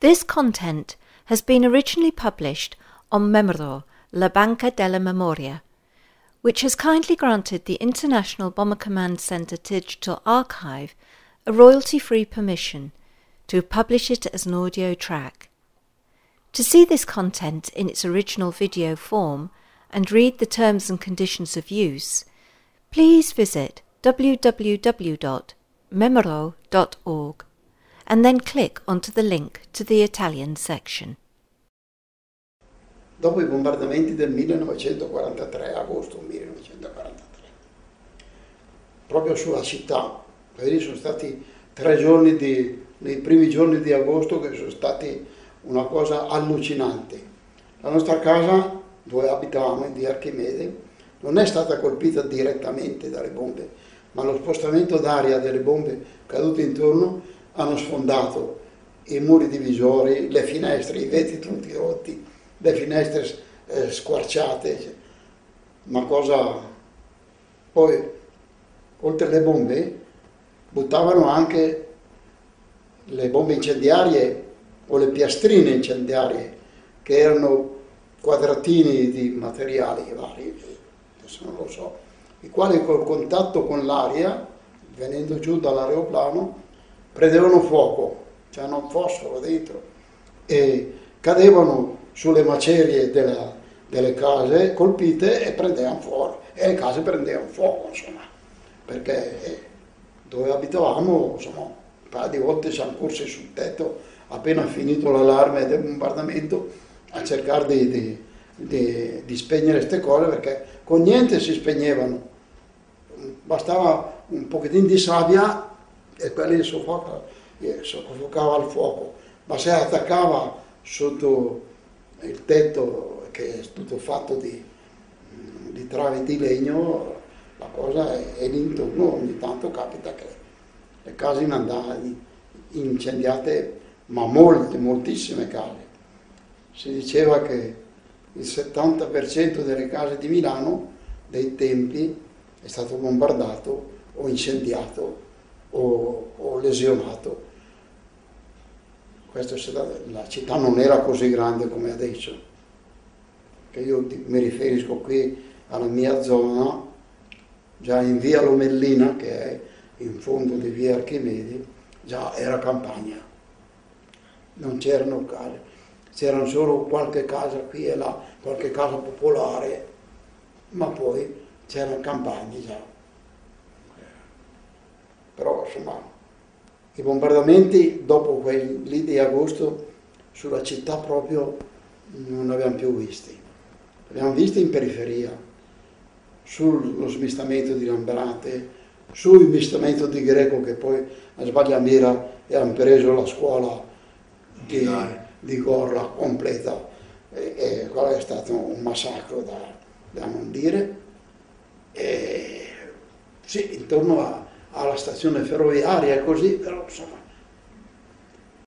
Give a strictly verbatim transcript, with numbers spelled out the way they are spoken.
This content has been originally published on Memoro, La Banca della Memoria, which has kindly granted the International Bomber Command Center Digital Archive a royalty-free permission to publish it as an audio track. To see this content in its original video form and read the terms and conditions of use, please visit w w w dot memoro dot org and then click onto the link to the Italian section. Dopo i bombardamenti del millenovecentoquarantatré, agosto millenovecentoquarantatré, proprio sulla città, perché sono stati tre giorni di, nei primi giorni di agosto che sono stati una cosa allucinante. La nostra casa, dove abitavamo, di Archimede, non è stata colpita direttamente dalle bombe, ma lo spostamento d'aria delle bombe cadute intorno hanno sfondato i muri divisori, le finestre, i vetri tutti rotti, le finestre eh, squarciate, una cosa. Poi, oltre alle bombe, buttavano anche le bombe incendiarie o le piastrine incendiarie, che erano quadratini di materiali vari, adesso non lo so, i quali col contatto con l'aria, venendo giù dall'aeroplano, prendevano fuoco, c'erano fosforo dentro, e cadevano sulle macerie della, delle case colpite e prendevano fuoco, e le case prendevano fuoco, insomma, perché dove abitavamo, insomma, un paio di volte siamo corsi sul tetto, appena finito l'allarme del bombardamento, a cercare di, di, di, di spegnere queste cose, perché con niente si spegnevano, bastava un pochettino di sabbia e quelli soffocava, soffocava il fuoco, ma se attaccava sotto il tetto, che è tutto fatto di, di travi di legno, la cosa è, è l'intorno, ogni tanto capita che le case andavano incendiate, ma molte, moltissime case. Si diceva che il settanta per cento delle case di Milano dei tempi è stato bombardato o incendiato o, o lesionato. Questo, la città non era così grande come adesso, che io mi riferisco qui alla mia zona, già in via Lomellina, che è in fondo di via Archimedi, già era campagna, non c'erano case, c'erano solo qualche casa qui e là, qualche casa popolare, ma poi c'erano campagne già. Però insomma, i bombardamenti dopo quelli lì di agosto sulla città proprio non li abbiamo più visti. Li abbiamo visti in periferia, sullo smistamento di Lambrate, sul smistamento di Greco, che poi a Sbagliamira hanno preso la scuola di, di Gorla completa, e, e quello è stato un massacro da, da non dire. E, sì, intorno a alla stazione ferroviaria e così, però insomma